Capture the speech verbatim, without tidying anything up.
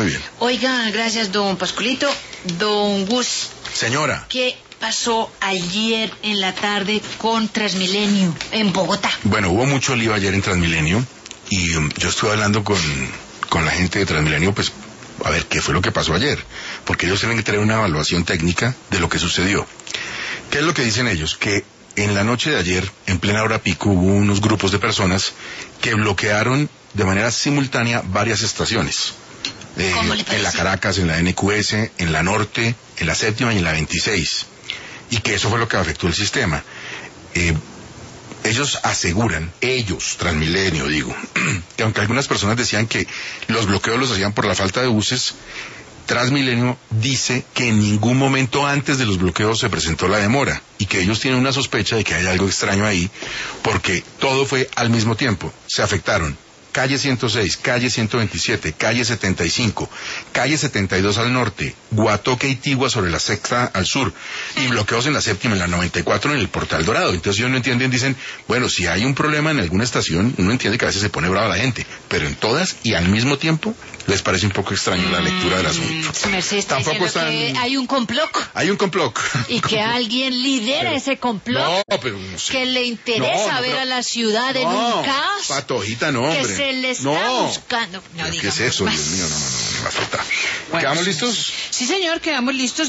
bien. Oiga, gracias, don Pascualito. Don Gus. Señora. ¿Qué pasó ayer en la tarde con Transmilenio en Bogotá? Bueno, hubo mucho lío ayer en Transmilenio y um, yo estuve hablando con, con la gente de Transmilenio, pues, a ver qué fue lo que pasó ayer, porque ellos tienen que tener una evaluación técnica de lo que sucedió. ¿Qué es lo que dicen ellos? Que en la noche de ayer, en plena hora pico, hubo unos grupos de personas que bloquearon de manera simultánea varias estaciones. Eh, ¿Cómo le parece? En la Caracas, en la N Q S, en la Norte, en la Séptima y en la veintiséis. Y que eso fue lo que afectó el sistema. Eh, ellos aseguran, ellos, Transmilenio digo, que aunque algunas personas decían que los bloqueos los hacían por la falta de buses, Transmilenio dice que en ningún momento antes de los bloqueos se presentó la demora y que ellos tienen una sospecha de que hay algo extraño ahí porque todo fue al mismo tiempo. Se afectaron calle ciento seis, calle ciento veintisiete, calle setenta y cinco, calle setenta y dos al norte, Guatoque y Tigua sobre la Sexta al sur, y bloqueos en la Séptima, en la noventa y cuatro, en el Portal Dorado. Entonces ellos no entienden, dicen, bueno, si hay un problema en alguna estación, uno entiende que a veces se pone brava la gente, pero en todas y al mismo tiempo les parece un poco extraño la lectura del asunto. Su merced está Tampoco diciendo están... que hay un complot. Hay un complot. Y que alguien lidera Pero... ese complot. No, pero no sé. Que le interesa no, no, ver pero... a la ciudad en no, un caos. Patojita, no, hombre. Que se le está no. buscando. No, ¿Qué digamos es eso? más. Dios mío, no, no, no, no me va a faltar. Bueno, ¿Quedamos sí, listos? Sí, señor, quedamos listos.